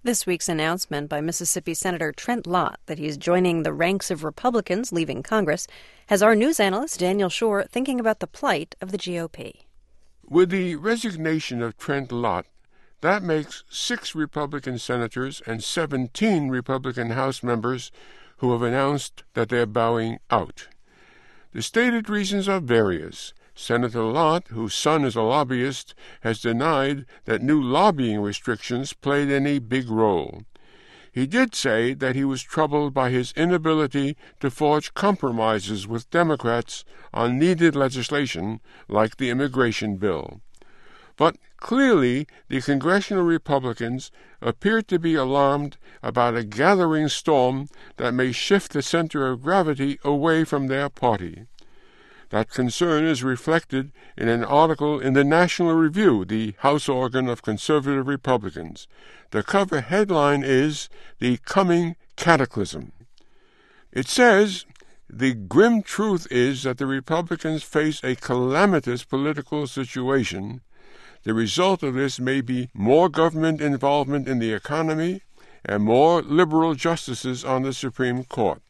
This week's announcement by Mississippi Senator Trent Lott that he's joining the ranks of Republicans leaving Congress has our news analyst Daniel Schorr thinking about the plight of the GOP. With the resignation of Trent Lott, that makes 6 Republican senators and 17 Republican House members who have announced that they're bowing out. The stated reasons are various. Senator Lott, whose son is a lobbyist, has denied that new lobbying restrictions played any big role. He did say that he was troubled by his inability to forge compromises with Democrats on needed legislation like the immigration bill. But clearly, the congressional Republicans appear to be alarmed about a gathering storm that may shift the center of gravity away from their party. That concern is reflected in an article in the National Review, the House organ of conservative Republicans. The cover headline is "The Coming Cataclysm." It says, "The grim truth is that the Republicans face a calamitous political situation. The result of this may be more government involvement in the economy and more liberal justices on the Supreme Court."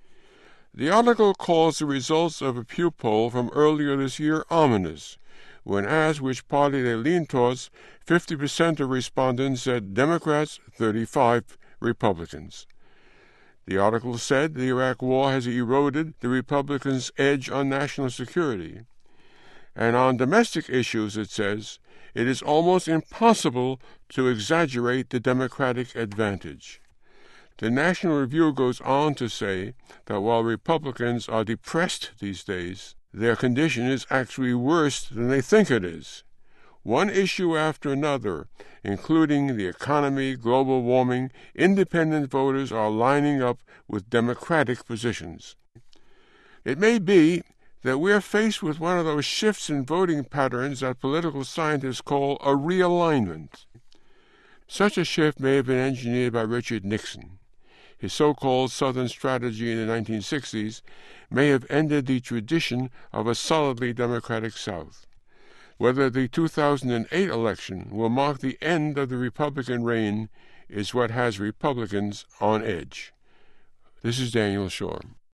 The article calls the results of a Pew poll from earlier this year ominous. When asked which party they lean towards, 50% of respondents said Democrats, 35% Republicans. The article said the Iraq War has eroded the Republicans' edge on national security. And on domestic issues, it says, it is almost impossible to exaggerate the Democratic advantage. The National Review goes on to say that while Republicans are depressed these days, their condition is actually worse than they think it is. One issue after another, including the economy, global warming, independent voters are lining up with Democratic positions. It may be that we're faced with one of those shifts in voting patterns that political scientists call a realignment. Such a shift may have been engineered by Richard Nixon. His so-called Southern strategy in the 1960s may have ended the tradition of a solidly Democratic South. Whether the 2008 election will mark the end of the Republican reign is what has Republicans on edge. This is Daniel Schorr.